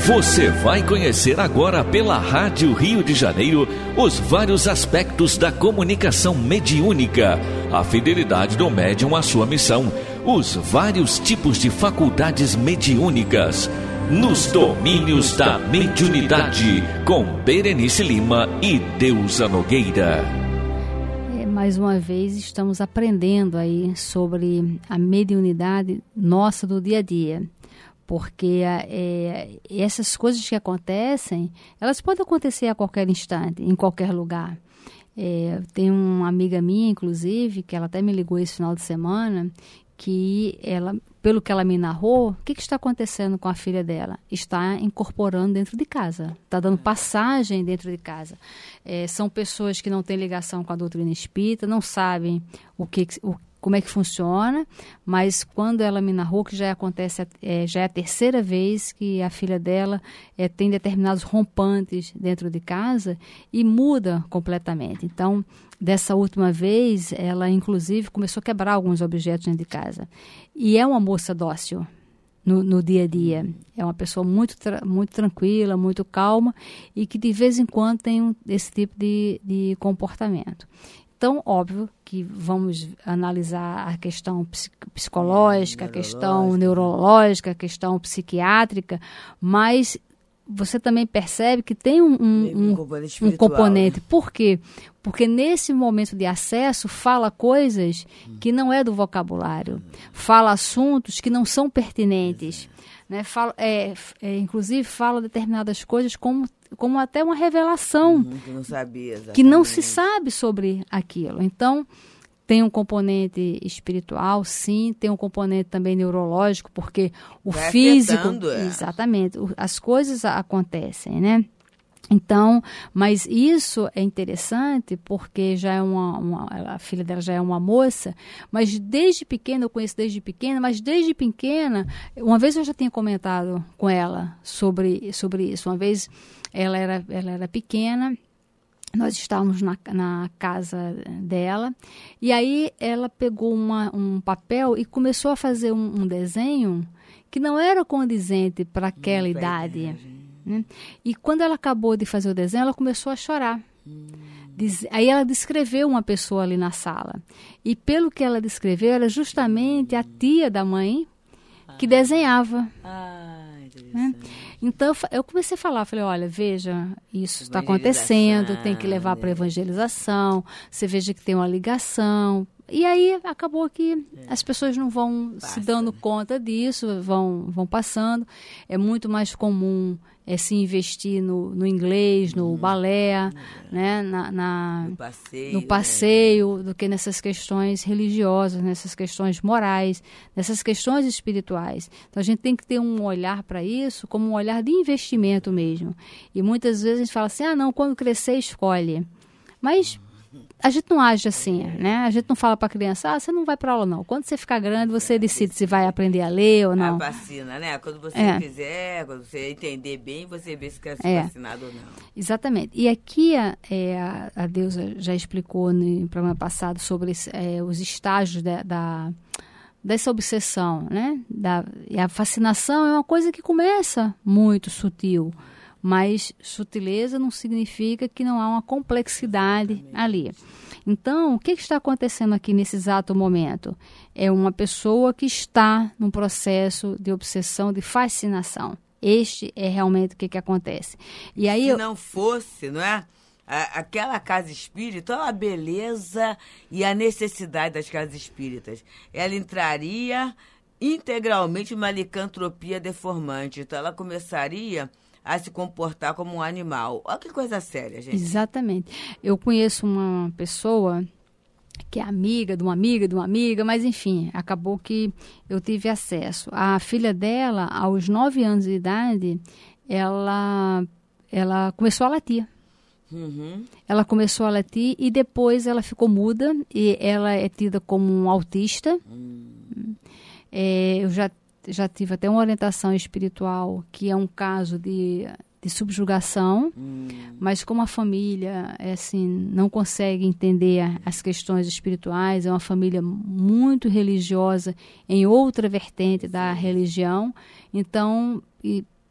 Você vai conhecer agora pela Rádio Rio de Janeiro os vários aspectos da comunicação mediúnica, a fidelidade do médium à sua missão, os vários tipos de faculdades mediúnicas, nos domínios da mediunidade, com Berenice Lima e Deusa Nogueira. Mais uma vez estamos aprendendo aí sobre a mediunidade nossa do dia a dia. Porque essas coisas que acontecem, elas podem acontecer a qualquer instante, em qualquer lugar. Tem uma amiga minha, inclusive, que ela até me ligou esse final de semana, que ela, pelo que ela me narrou, o que está acontecendo com a filha dela? Está incorporando dentro de casa, está dando passagem dentro de casa. São pessoas que não têm ligação com a doutrina espírita, não sabem como é que funciona, mas quando ela me narrou que já acontece, já é a terceira vez que a filha dela tem determinados rompantes dentro de casa e muda completamente. Então, dessa última vez, ela inclusive começou a quebrar alguns objetos dentro de casa. E é uma moça dócil no dia a dia. É uma pessoa muito tranquila, muito calma e que de vez em quando tem esse tipo de comportamento. Então, óbvio que vamos analisar a questão psicológica, a questão neurológica, a questão psiquiátrica, mas você também percebe que tem um componente. Por quê? Porque nesse momento de acesso fala coisas que não é do vocabulário, fala assuntos que não são pertinentes, né? Inclusive fala determinadas coisas como até uma revelação que não sabia, que não se sabe sobre aquilo. Então, tem um componente espiritual, sim, tem um componente também neurológico, porque o vai físico... afetando, Exatamente, as coisas acontecem, né? Então, mas isso é interessante porque já é a filha dela já é uma moça, mas desde pequena, eu conheço desde pequena, mas desde pequena, uma vez eu já tinha comentado com ela sobre isso. Uma vez ela era pequena, nós estávamos na casa dela, e aí ela pegou um papel e começou a fazer um desenho que não era condizente para aquela idade. Né? E quando ela acabou de fazer o desenho, ela começou a chorar. Aí ela descreveu uma pessoa ali na sala. E pelo que ela descreveu, era justamente a tia da mãe que desenhava. Né? Então eu comecei a falar, falei, olha, veja, isso está acontecendo, tem que levar para a evangelização, você veja que tem uma ligação. E aí acabou que as pessoas não vão se dando conta disso, vão passando. É muito mais comum se investir no inglês, no balé, né, no passeio, do que nessas questões religiosas, nessas questões morais, nessas questões espirituais. Então a gente tem que ter um olhar para isso como um olhar de investimento mesmo. E muitas vezes a gente fala assim, não, quando crescer escolhe. Mas a gente não age assim, né? A gente não fala para a criança, você não vai para aula não. Quando você ficar grande, você decide se vai aprender a ler ou não. A vacina, né? Quando você quiser, quando você entender bem, você vê se quer ser vacinado ou não. Exatamente. E aqui a Deusa já explicou no programa passado sobre os estágios dessa obsessão, né? E a fascinação é uma coisa que começa muito sutil. Mas sutileza não significa que não há uma complexidade ali. Então, o que está acontecendo aqui nesse exato momento? É uma pessoa que está num processo de obsessão, de fascinação. Este é realmente o que acontece. E aí, se não fosse, não é? Aquela casa espírita, a beleza e a necessidade das casas espíritas, ela entraria integralmente numa licantropia deformante. Então, ela começaria a se comportar como um animal. Olha que coisa séria, gente. Exatamente. Eu conheço uma pessoa que é amiga de uma amiga, mas enfim, acabou que eu tive acesso. A filha dela, aos 9 anos de idade, ela começou a latir. Ela começou a latir e depois ela ficou muda e ela é tida como um autista. Eu já tive até uma orientação espiritual, que é um caso de subjugação, mas como a família não consegue entender as questões espirituais, é uma família muito religiosa em outra vertente da religião, então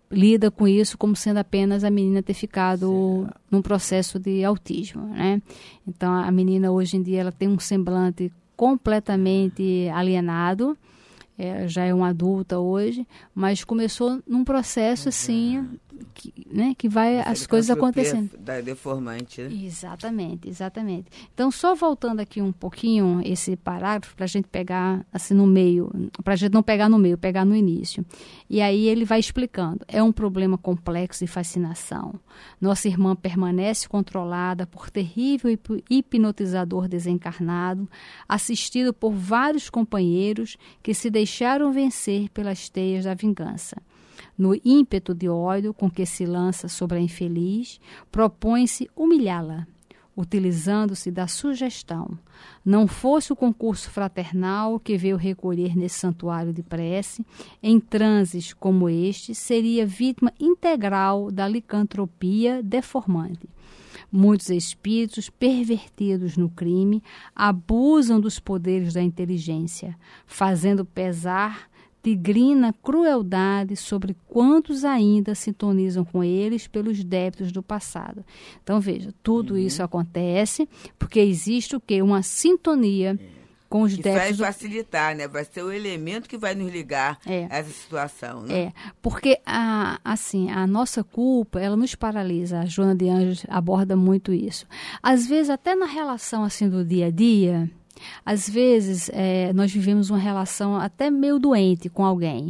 lida com isso como sendo apenas a menina ter ficado num processo de autismo, né? Então, a menina hoje em dia ela tem um semblante completamente alienado, já é uma adulta hoje, mas começou num processo assim, que vai as coisas acontecendo. Da deformante, né? Exatamente. Então, só voltando aqui um pouquinho esse parágrafo, para a gente pegar assim no meio, para a gente não pegar no meio, pegar no início. E aí ele vai explicando. É um problema complexo de fascinação. Nossa irmã permanece controlada por terrível hipnotizador desencarnado, assistido por vários companheiros que se deixaram vencer pelas teias da vingança. No ímpeto de ódio com que se lança sobre a infeliz, propõe-se humilhá-la, utilizando-se da sugestão. Não fosse o concurso fraternal que veio recolher nesse santuário de prece, em transes como este, seria vítima integral da licantropia deformante. Muitos espíritos pervertidos no crime abusam dos poderes da inteligência, fazendo pesar tigrina crueldade sobre quantos ainda sintonizam com eles pelos débitos do passado. Então, veja, tudo isso acontece porque existe o quê? Uma sintonia com os débitos. Vai facilitar, né? Vai ser o elemento que vai nos ligar a essa situação, né? Porque a nossa culpa, ela nos paralisa. A Joana de Anjos aborda muito isso. Às vezes, até na relação assim do dia a dia, às vezes, nós vivemos uma relação até meio doente com alguém.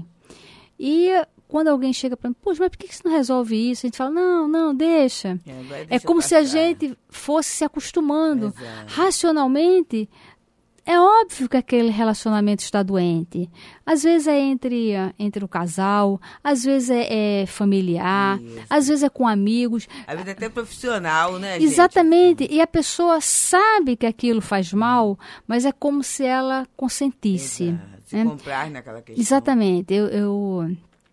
E quando alguém chega para mim, poxa, mas por que você não resolve isso? A gente fala, não, deixa. É como se a gente fosse se acostumando. Exato. Racionalmente, é óbvio que aquele relacionamento está doente. Às vezes é entre o casal, às vezes é familiar, às vezes é com amigos. Às vezes é até profissional, né, Exatamente. gente? E a pessoa sabe que aquilo faz mal, mas é como se ela consentisse. Exato. Se comprar naquela questão. Exatamente. Eu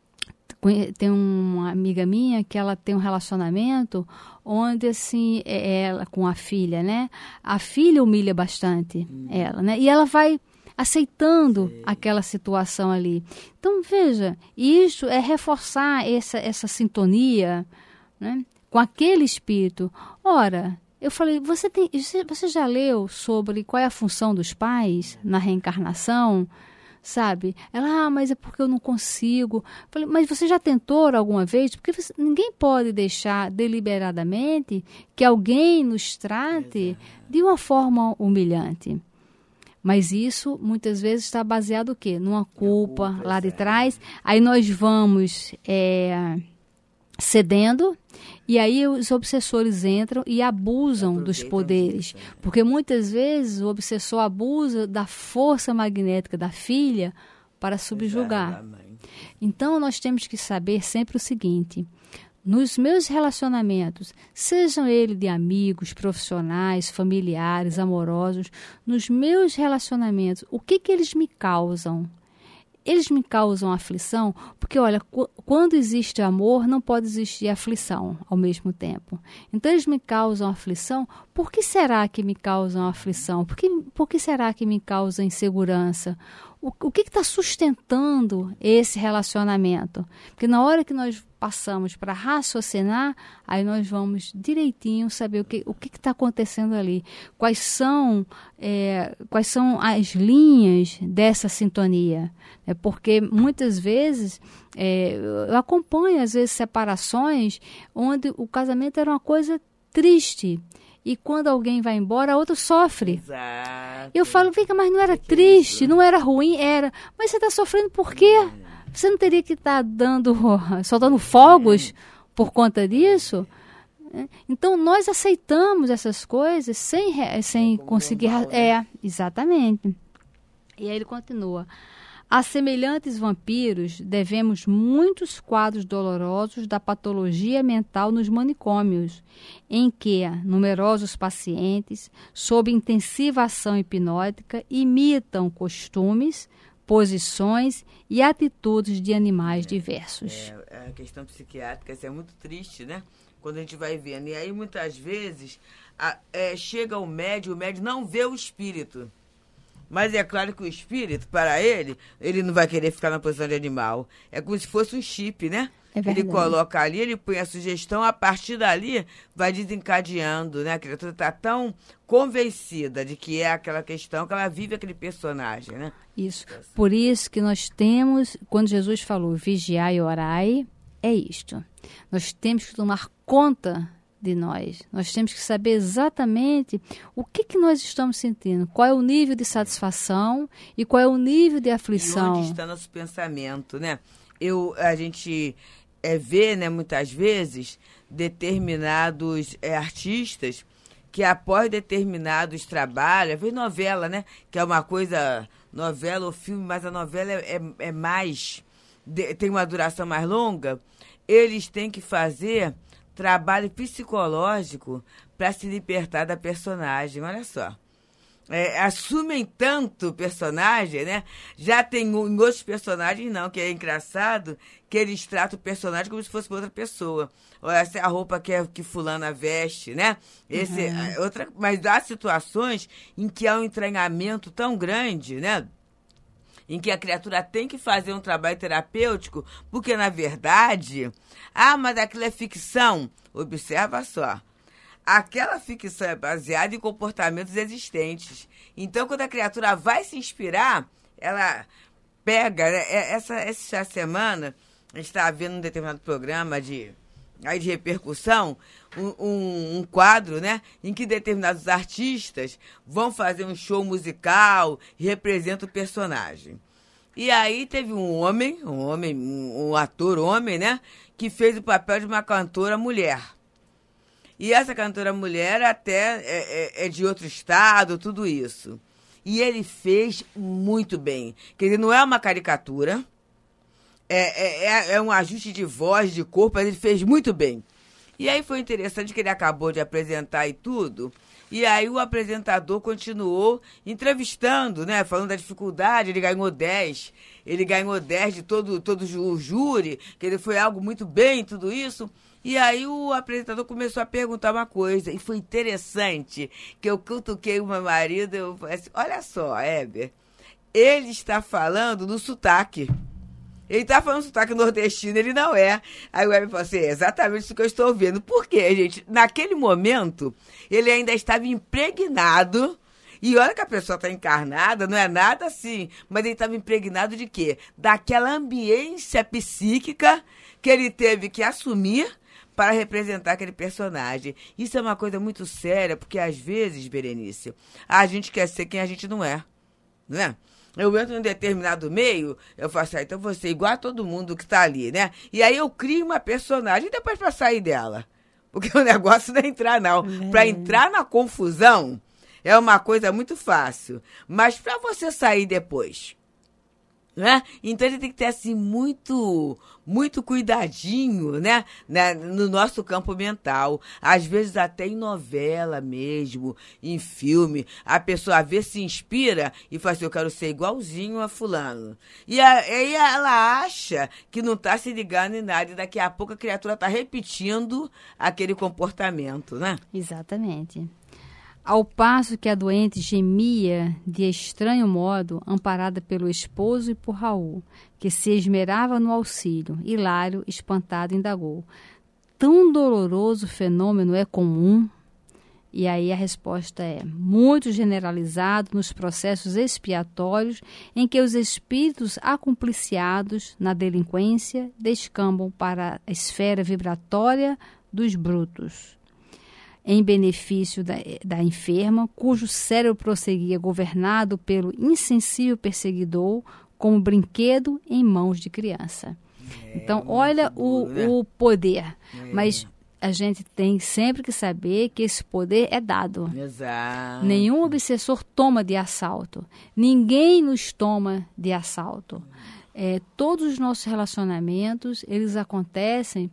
tenho uma amiga minha que ela tem um relacionamento onde, assim, ela com a filha, né? A filha humilha bastante ela, né? E ela vai aceitando aquela situação ali. Então, veja, isso é reforçar essa sintonia, né, com aquele espírito. Ora, eu falei, você já leu sobre qual é a função dos pais na reencarnação? Sabe? Ela, mas é porque eu não consigo. Falei, mas você já tentou alguma vez? Porque ninguém pode deixar deliberadamente que alguém nos trate de uma forma humilhante. Mas isso, muitas vezes, está baseado o quê? Numa culpa lá de trás. Aí nós vamos cedendo, e aí os obsessores entram e abusam dos poderes. Porque muitas vezes o obsessor abusa da força magnética da filha para subjugar. Então nós temos que saber sempre o seguinte: nos meus relacionamentos, sejam eles de amigos, profissionais, familiares, amorosos, nos meus relacionamentos, o que eles me causam? Eles me causam aflição, porque, olha, quando existe amor, não pode existir aflição ao mesmo tempo. Então, eles me causam aflição. Por que será que me causam aflição? Por que será que me causam insegurança? O que está sustentando esse relacionamento? Porque na hora que nós passamos para raciocinar, aí nós vamos direitinho saber o que está acontecendo ali. Quais são as linhas dessa sintonia? Porque muitas vezes eu acompanho, às vezes, separações onde o casamento era uma coisa triste. E quando alguém vai embora, a outra sofre. Exato. Eu falo, vem cá, mas não era triste, não era ruim, era. Mas você está sofrendo por quê? Você não teria que estar soltando fogos por conta disso? Então, nós aceitamos essas coisas sem conseguir... Exatamente. E aí ele continua. A semelhantes vampiros, devemos muitos quadros dolorosos da patologia mental nos manicômios, em que numerosos pacientes, sob intensiva ação hipnótica, imitam costumes, posições e atitudes de animais diversos. A questão psiquiátrica é muito triste, né? Quando a gente vai vendo. E aí, muitas vezes, chega o médium não vê o espírito. Mas é claro que o espírito, para ele não vai querer ficar na posição de animal. É como se fosse um chip, né? Ele coloca ali, ele põe a sugestão, a partir dali vai desencadeando, né? A criatura está tão convencida de que é aquela questão que ela vive aquele personagem, né? Isso. Por isso que nós temos, quando Jesus falou vigiai e orai, é isto. Nós temos que tomar conta de nós. Nós temos que saber exatamente o que nós estamos sentindo, qual é o nível de satisfação e qual é o nível de aflição. E onde está nosso pensamento, né? A gente vê, né, muitas vezes, determinados artistas que após determinados trabalhos, vê novela, né? Que é uma coisa, novela ou filme, mas a novela é mais, tem uma duração mais longa, eles têm que fazer trabalho psicológico para se libertar da personagem, olha só. Assumem tanto o personagem, né? Já tem em outros personagens, não, que é engraçado, que eles tratam o personagem como se fosse outra pessoa. Olha, essa é a roupa que fulana veste, né? Mas há situações em que há um entranhamento tão grande, né? Em que a criatura tem que fazer um trabalho terapêutico, porque, na verdade, mas aquilo é ficção. Observa só. Aquela ficção é baseada em comportamentos existentes. Então, quando a criatura vai se inspirar, ela pega, né? Essa semana, a gente estava vendo um determinado programa de repercussão, um quadro, né, em que determinados artistas vão fazer um show musical e representam o personagem. E aí teve um ator homem, né, que fez o papel de uma cantora mulher. E essa cantora mulher até é de outro estado, tudo isso. E ele fez muito bem. Quer dizer, não é uma caricatura, é um ajuste de voz, de corpo, mas ele fez muito bem. E aí foi interessante que ele acabou de apresentar e tudo, e aí o apresentador continuou entrevistando, né, falando da dificuldade, ele ganhou 10 de todo o júri, que ele foi algo muito bem, tudo isso. E aí o apresentador começou a perguntar uma coisa, e foi interessante, que eu cutuquei o meu marido, eu falei assim, olha só, Heber, ele está falando no sotaque. Ele está falando sotaque nordestino, ele não é. Aí o Heber falou assim, é exatamente isso que eu estou ouvindo. Por quê, gente? Naquele momento, ele ainda estava impregnado, e olha que a pessoa está encarnada, não é nada assim, mas ele estava impregnado de quê? Daquela ambiência psíquica que ele teve que assumir para representar aquele personagem. Isso é uma coisa muito séria, porque às vezes, Berenice, a gente quer ser quem a gente não é, não é? Eu entro em um determinado meio, eu falo assim, então vou ser igual a todo mundo que está ali, né? E aí eu crio uma personagem, e depois para sair dela. Porque o negócio não é entrar, não. Para entrar na confusão é uma coisa muito fácil. Mas para você sair depois, né? Então a gente tem que ter assim muito cuidadinho, né? No nosso campo mental. Às vezes até em novela mesmo, em filme, a pessoa às vezes se inspira e fala assim, eu quero ser igualzinho a fulano. E aí ela acha que não está se ligando em nada, e daqui a pouco a criatura está repetindo aquele comportamento, né? Exatamente. Ao passo que a doente gemia de estranho modo, amparada pelo esposo e por Raul, que se esmerava no auxílio, Hilário, espantado, indagou. Tão doloroso fenômeno é comum? E aí a resposta é muito generalizado nos processos expiatórios em que os espíritos acumpliciados na delinquência descambam para a esfera vibratória dos brutos, em benefício da enferma, cujo cérebro prosseguia governado pelo insensível perseguidor como brinquedo em mãos de criança. Então, olha o poder. Mas a gente tem sempre que saber que esse poder é dado. Exato. Nenhum obsessor toma de assalto. Ninguém nos toma de assalto. Todos os nossos relacionamentos, eles acontecem...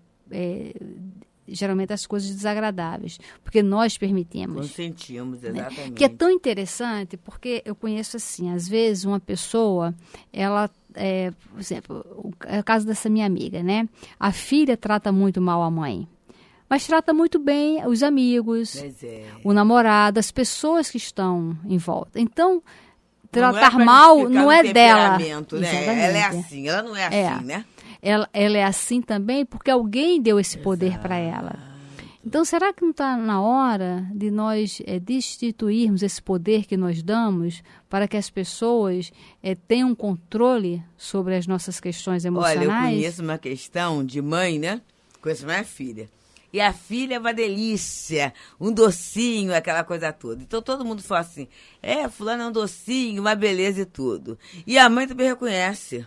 geralmente as coisas desagradáveis, porque nós permitimos. Consentimos, exatamente. Né? Que é tão interessante, porque eu conheço assim, às vezes uma pessoa, ela, por exemplo, é o caso dessa minha amiga, né? A filha trata muito mal a mãe, mas trata muito bem os amigos, o namorado, as pessoas que estão em volta. Então, tratar mal não é dela. Né? Ela é assim, ela não é assim, né? ela é assim também porque alguém deu esse poder para ela. Então, será que não está na hora de nós destituirmos esse poder que nós damos para que as pessoas tenham controle sobre as nossas questões emocionais? Olha, eu conheço uma questão de mãe, né? Conheço minha filha. E a filha é uma delícia, um docinho, aquela coisa toda. Então, todo mundo fala assim, fulano é um docinho, uma beleza e tudo. E a mãe também reconhece.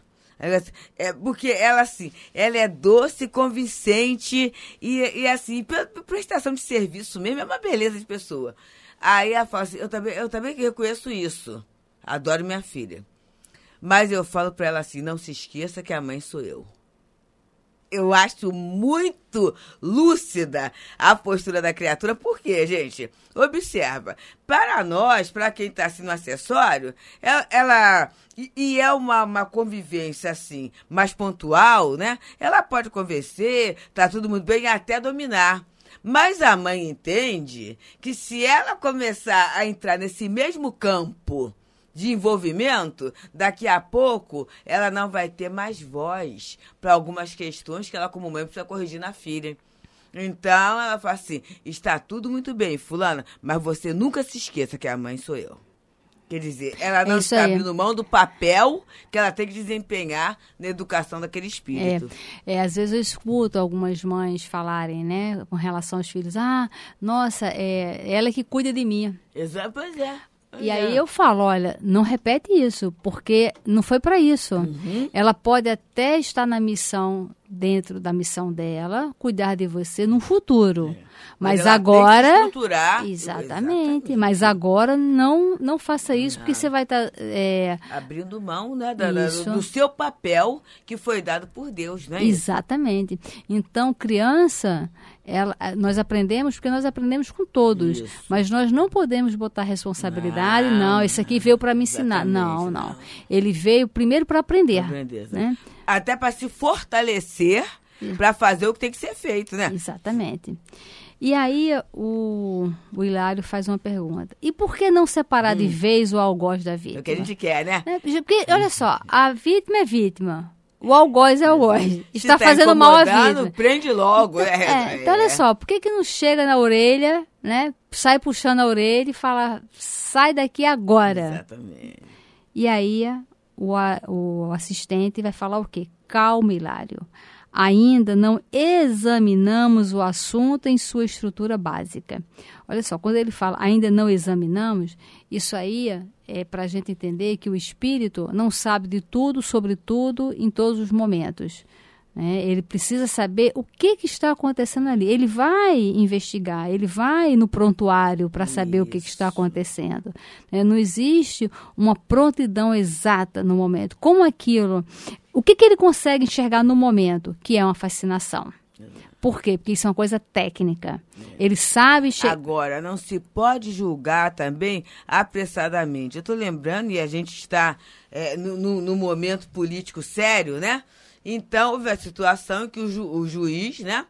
Porque ela, assim, ela é doce, convincente e assim, prestação de serviço mesmo, é uma beleza de pessoa. Aí ela fala assim, eu também reconheço isso, adoro minha filha. Mas eu falo pra ela assim, não se esqueça que a mãe sou eu. Eu acho muito lúcida a postura da criatura. Por quê, gente? Observa. Para nós, para quem está assim no acessório, ela é uma convivência assim, mais pontual, né? Ela pode convencer, tá tudo muito bem, até dominar. Mas a mãe entende que se ela começar a entrar nesse mesmo campo de envolvimento, daqui a pouco ela não vai ter mais voz para algumas questões que ela, como mãe, precisa corrigir na filha. Então, ela fala assim, está tudo muito bem, fulana, mas você nunca se esqueça que a mãe sou eu. Quer dizer, ela não está abrindo mão do papel que ela tem que desempenhar na educação daquele espírito. Às vezes eu escuto algumas mães falarem, né, com relação aos filhos, nossa, ela que cuida de mim. Exato, pois é. E aí eu falo, olha, não repete isso, porque não foi para isso. Uhum. Ela pode até estar na missão, dentro da missão dela, cuidar de você no futuro. Mas ela agora... tem que estruturar. Exatamente. Mas agora não faça isso, porque você vai estar... abrindo mão, né, do seu papel que foi dado por Deus, não é isso? Exatamente. Então, criança... nós aprendemos porque nós aprendemos com todos, isso. Mas nós não podemos botar responsabilidade, esse aqui veio para me ensinar. Não. Ele veio primeiro para aprender. Né? Até para se fortalecer, para fazer o que tem que ser feito, né? Exatamente. E aí o Hilário faz uma pergunta. E por que não separar de vez o algoz da vítima? É o que a gente quer, né? Porque, olha só, a vítima é vítima. O algoz é algoz. Está fazendo mal à vida. Prende logo. Então, olha só, por que não chega na orelha, né? Sai puxando a orelha e fala, sai daqui agora. Exatamente. E aí o assistente vai falar o quê? Calma, Hilário. Ainda não examinamos o assunto em sua estrutura básica. Olha só, quando ele fala ainda não examinamos, isso aí é para a gente entender que o espírito não sabe de tudo, sobre tudo, em todos os momentos. Né? Ele precisa saber o que está acontecendo ali. Ele vai investigar, ele vai no prontuário para saber o que está acontecendo. Não existe uma prontidão exata no momento. Como aquilo... O que ele consegue enxergar no momento? Que é uma fascinação. Por quê? Porque isso é uma coisa técnica. Ele sabe... Agora, não se pode julgar também apressadamente. Eu estou lembrando, e a gente está no momento político sério, né? Então, houve a situação em que o juiz, né,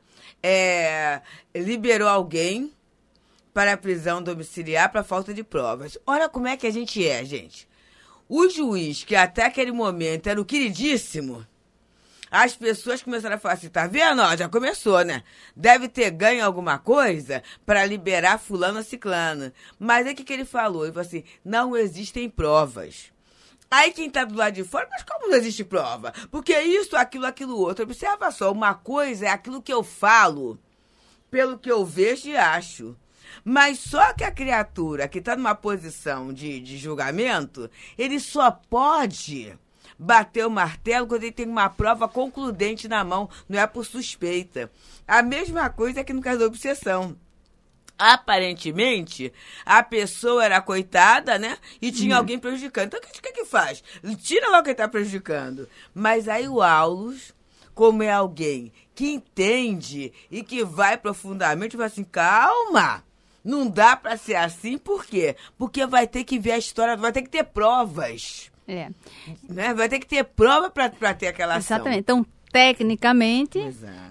liberou alguém para a prisão domiciliar para falta de provas. Olha como é que a gente gente. O juiz, que até aquele momento era o queridíssimo, as pessoas começaram a falar assim, tá vendo? Já começou, né? Deve ter ganho alguma coisa para liberar fulano ou ciclano. Mas aí o que ele falou? Ele falou assim, não existem provas. Aí quem tá do lado de fora, mas como não existe prova? Porque isso, aquilo, outro. Observa só, uma coisa é aquilo que eu falo, pelo que eu vejo e acho. Mas só que a criatura que está numa posição de julgamento, ele só pode bater o martelo quando ele tem uma prova concludente na mão, não é por suspeita. A mesma coisa aqui no caso da obsessão. Aparentemente, a pessoa era coitada, né? E tinha alguém prejudicando. Então, o que faz? Tira logo quem está prejudicando. Mas aí o Aulus, como é alguém que entende e que vai profundamente, vai assim, calma! Não dá para ser assim, por quê? Porque vai ter que ver a história, vai ter que ter provas. Né? Vai ter que ter prova para ter aquela ação. Exatamente. Então, tecnicamente,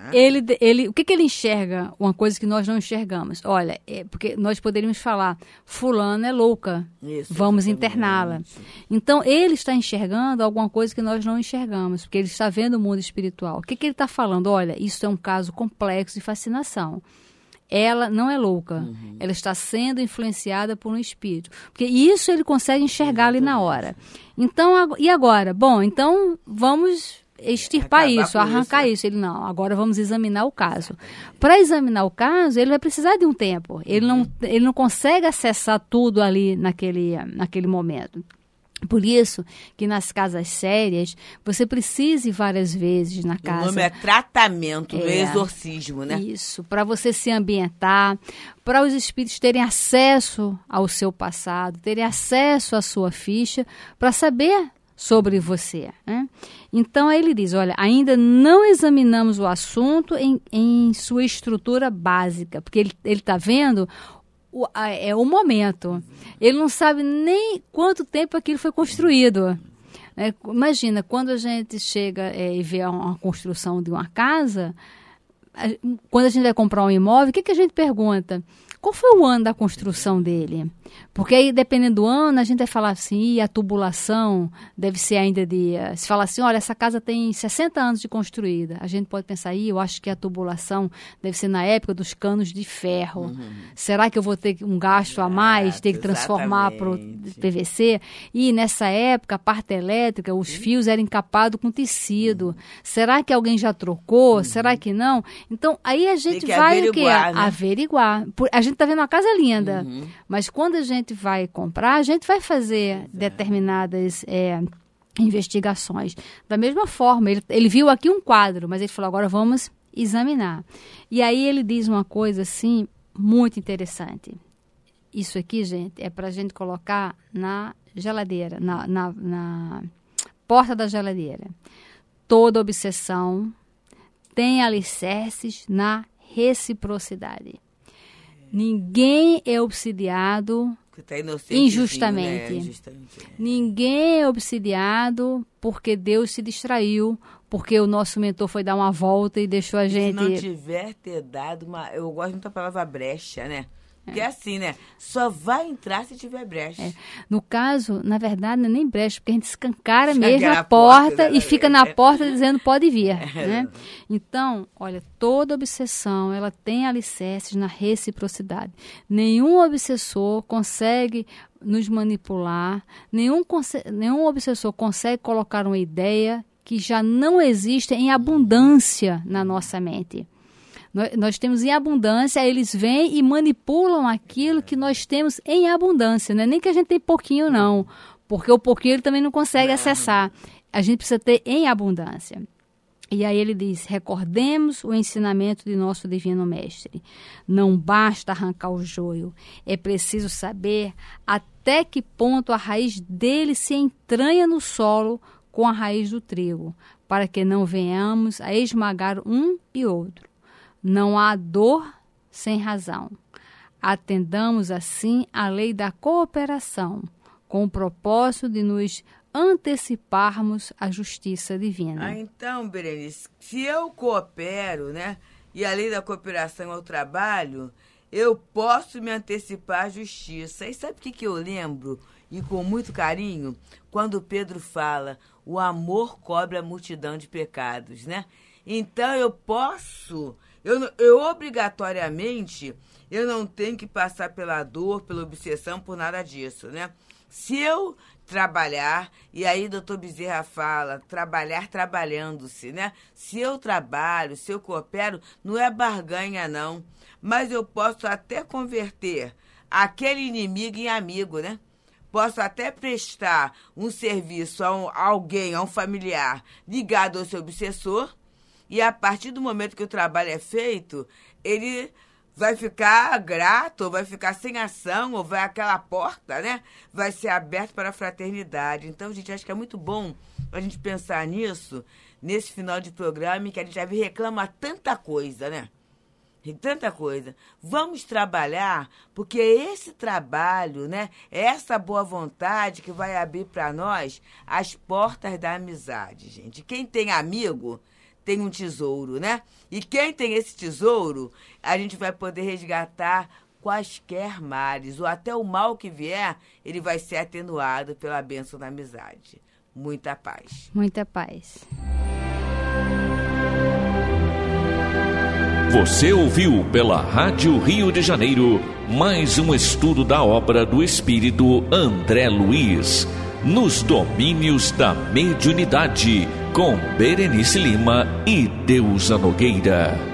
o que ele enxerga? Uma coisa que nós não enxergamos. Olha, porque nós poderíamos falar, fulano é louca, vamos interná-la. Então, ele está enxergando alguma coisa que nós não enxergamos, porque ele está vendo o mundo espiritual. O que ele está falando? Olha, isso é um caso complexo de fascinação. Ela não é louca, ela está sendo influenciada por um espírito. Porque isso ele consegue enxergar ali na hora. Então, e agora? Bom, então vamos extirpar isso, arrancar isso. Ele, não, agora vamos examinar o caso. Para examinar o caso, ele vai precisar de um tempo. Ele não consegue acessar tudo ali naquele momento. Por isso que nas casas sérias, você precisa ir várias vezes na casa. O nome é tratamento do exorcismo, né? Isso, para você se ambientar, para os espíritos terem acesso ao seu passado, terem acesso à sua ficha, para saber sobre você, né? Então, aí ele diz, olha, ainda não examinamos o assunto em sua estrutura básica, porque ele está vendo o momento. Ele não sabe nem quanto tempo aquilo foi construído. Imagina, quando a gente chega e vê uma construção de uma casa, quando a gente vai comprar um imóvel, o que a gente pergunta? Qual foi o ano da construção dele? Porque aí, dependendo do ano, a gente vai falar assim, a tubulação deve ser ainda de... Se fala assim, olha, essa casa tem 60 anos de construída. A gente pode pensar, eu acho que a tubulação deve ser na época dos canos de ferro. Será que eu vou ter um gasto a mais, ter que transformar para o PVC? E nessa época, a parte elétrica, os fios eram encapados com tecido. Será que alguém já trocou? Será que não? Então, aí a gente vai o quê? Averiguar. A gente está vendo uma casa linda, mas quando a gente vai comprar, a gente vai fazer determinadas investigações. Da mesma forma, ele viu aqui um quadro, mas ele falou, agora vamos examinar. E aí ele diz uma coisa assim, muito interessante. Isso aqui, gente, é para a gente colocar na geladeira, na porta da geladeira. Toda obsessão tem alicerces na reciprocidade. Ninguém é obsidiado injustamente. Né? Ninguém é obsidiado porque Deus se distraiu, porque o nosso mentor foi dar uma volta e deixou a gente... Se não tiver ter dado uma... Eu gosto muito da palavra brecha, né? Porque é assim, né? Só vai entrar se tiver brecha. No caso, na verdade, não é nem brecha, porque a gente escancara mesmo a porta e fica na porta dizendo pode vir. Né? Então, olha, toda obsessão, ela tem alicerces na reciprocidade. Nenhum obsessor consegue nos manipular, nenhum obsessor consegue colocar uma ideia que já não existe em abundância na nossa mente. Nós temos em abundância, eles vêm e manipulam aquilo que nós temos em abundância. Não é nem que a gente tem pouquinho, não. Porque o pouquinho ele também não consegue acessar. A gente precisa ter em abundância. E aí ele diz, recordemos o ensinamento de nosso Divino Mestre. Não basta arrancar o joio. É preciso saber até que ponto a raiz dele se entranha no solo com a raiz do trigo, para que não venhamos a esmagar um e outro. Não há dor sem razão. Atendamos, assim, à lei da cooperação, com o propósito de nos anteciparmos à justiça divina. Então, Berenice, se eu coopero, né, e a lei da cooperação é o trabalho, eu posso me antecipar à justiça. E sabe o que eu lembro, e com muito carinho, quando Pedro fala, o amor cobre a multidão de pecados, né? Então, eu posso... Eu obrigatoriamente, eu não tenho que passar pela dor, pela obsessão, por nada disso, né? Se eu trabalhar, e aí doutor Bezerra fala, trabalhar trabalhando-se, né? Se eu trabalho, se eu coopero, não é barganha, não. Mas eu posso até converter aquele inimigo em amigo, né? Posso até prestar um serviço a alguém, a um familiar ligado ao seu obsessor, e a partir do momento que o trabalho é feito, ele vai ficar grato, ou vai ficar sem ação, ou vai aquela porta, né? Vai ser aberta para a fraternidade. Então, gente, acho que é muito bom a gente pensar nisso, nesse final de programa, em que a gente já reclama tanta coisa, né? Tanta coisa. Vamos trabalhar, porque esse trabalho, né? Essa boa vontade que vai abrir para nós as portas da amizade, gente. Quem tem amigo... tem um tesouro, né? E quem tem esse tesouro, a gente vai poder resgatar quaisquer males, ou até o mal que vier, ele vai ser atenuado pela bênção da amizade. Muita paz. Muita paz. Você ouviu pela Rádio Rio de Janeiro mais um estudo da obra do Espírito André Luiz, Nos Domínios da Mediunidade, com Berenice Lima e Deusa Nogueira.